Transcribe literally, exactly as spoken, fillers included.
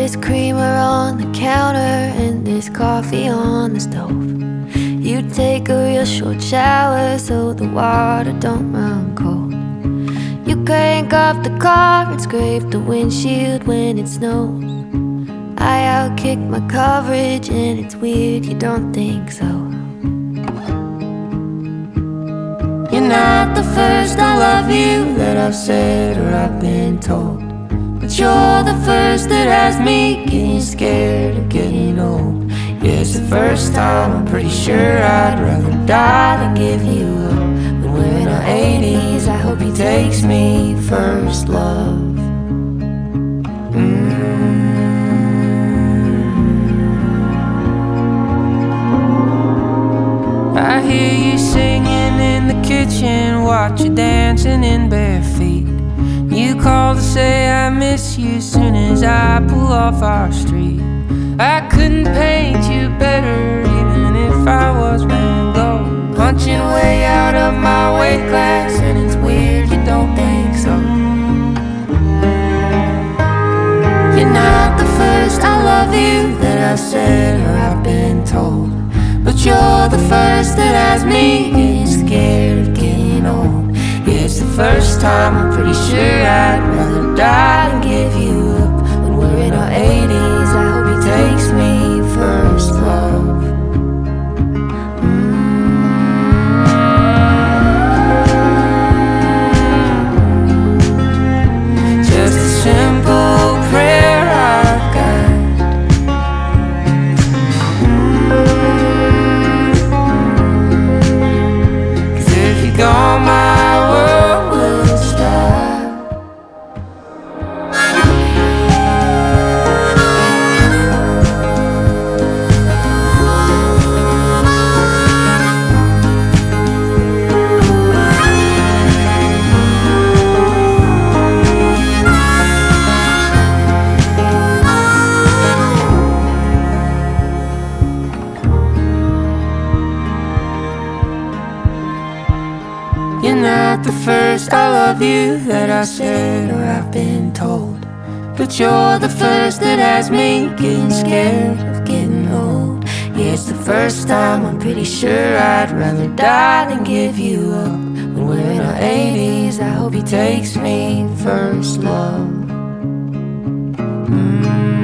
There's creamer on the counter and there's coffee on the stove. You take a real short shower so the water don't run cold. You crank up the car and scrape the windshield when it snows. I outkick my coverage and it's weird you don't think so. You're not the first I love you that I've said or I've been told, but you're the first that has me getting scared of getting old. Yeah, it's the first time I'm pretty sure I'd rather die than give you up. When we're in our eighties, I hope he takes me first, love. mm. I hear you singing in the kitchen, watch you dancing in bare feet. You call to say I miss you soon as I pull off our street. I couldn't paint you better even if I was Van Gogh, punching way out of my weight class, and it's weird you don't think so. You're not the first I love you that I've said or I've been told, but you're the first that has me getting scared of getting old. Yeah, it's the first time I'm pretty sure I'd rather die than give you up. When we're in our eighties, I hope he takes me first, love. mm. Just a simple prayer I've got. mm. Cause if you're gone, my world will stop. You're not the first I love you that I said or I've been told, but you're the first that has me getting scared of getting old. Yeah, it's the first time I'm pretty sure I'd rather die than give you up. When we're in our eighties, I hope he takes me first, love. mm.